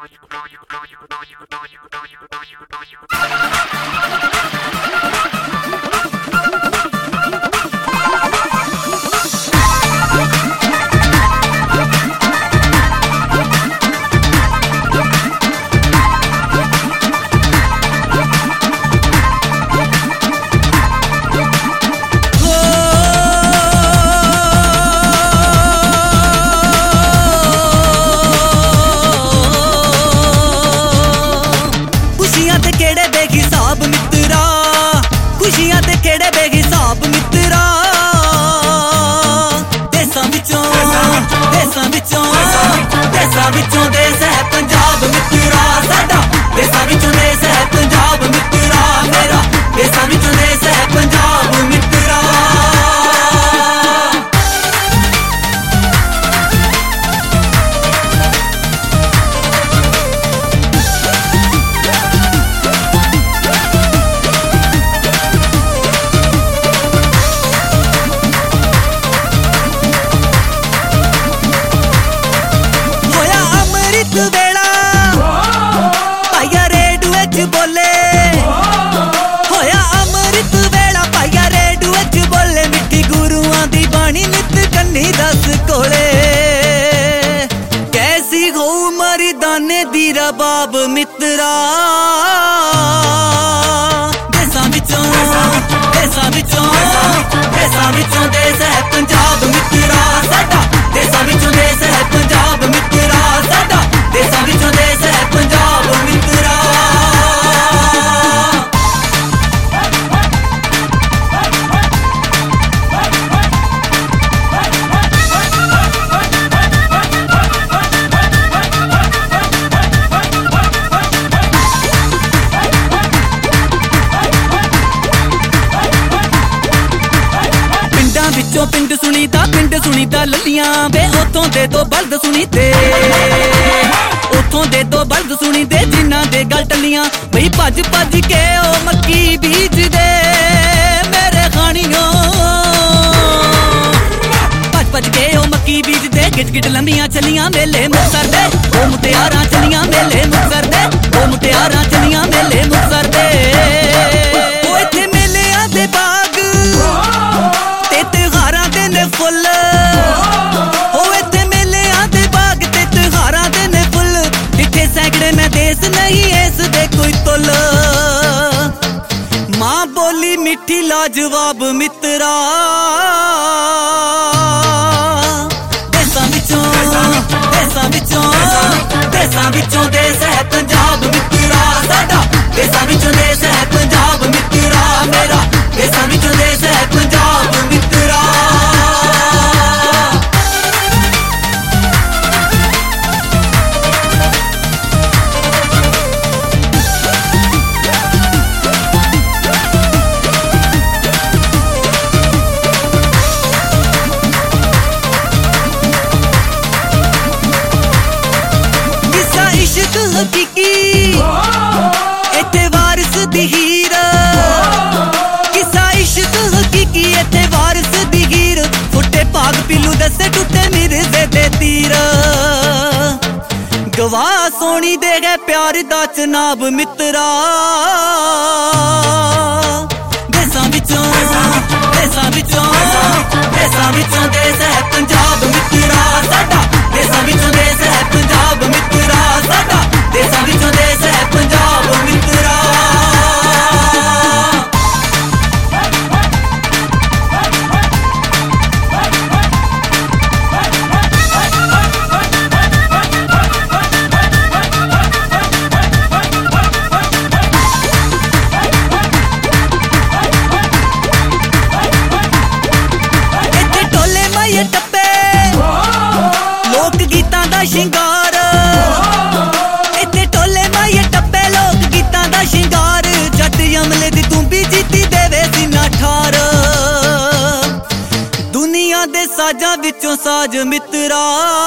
खुशियां ते केड़े बेहिसाब मित्रा देसां विचों देस है पंजाब मित्रा साडा देसां विचों देस है पंजाब मित्रा मेरा देसां विचों देस है पंजाब मित्रा वेला भाइया रेडियो च बोले होया अमृत वेला भाइया रेडियो च बोले मिट्टी गुरुआं दी बाणी नित कन्नी दस कोले कैसी हो मर्दाने दी रबाब मित्रा देसां विचों देस है पंजाब मित्रा साडा देसां विचों देस है पंजाब मित्रा साडा देसां विचों देस है पंजाब मित्रा विचों पिंड सुनीता ललियां वे उथों दे दो बल्द सुनीते उथों दे दो बल्द सुनीते जिन्हां दे गल टलियां बई भज के ओ मक्की बीज दे मेरे खानियों भज के ओ मक्की बीज दे गिट लंबियां चलियां मेले मुक्तसर दे ओ मुटियारां चलियां मेले मुक्तसर दे ओ मुटियारां चलियां मेले मुक्तसर दे ओ इत्थे मेलेआं दे बाग फुल होवे ते मेलेआं दे बाग ते त्योहारां दे ने फुल डिठे सैकड़े मैं देस नहीं इस दे कोई तुल मां बोली मिठी लाजवाब मित्रा देसां विचों देस है पंजाब मित्रा साडा देसां विचों देस है पंजाब मित्रा मेरा देसां विचों देस है पंजाब मित्रा हकीकी इत्थे वारिस दी हीर किसा इश्क हकीकी इत्थे वारिस दी हीर फुटे भाग पिलू दसे टुटे मिर्जे दे तीर गवाह सोनी दे गए प्यार दा चनाब मित्रा देसां विचों देस है पंजाब मित्रा साडा देसां विचों देस है पंजाब मित्रा साडा देसां विचों देस है पंजाब मित्रा इत्थे टोले माये टप्पे लोक गीतां दा शिंगार इत्थे टोले माये टप्पे लोक गीतां दा शिंगार जट अमले दी तूं भी जीती देवे सीना ठार दुनिया दे साजां विचों साज मित्रा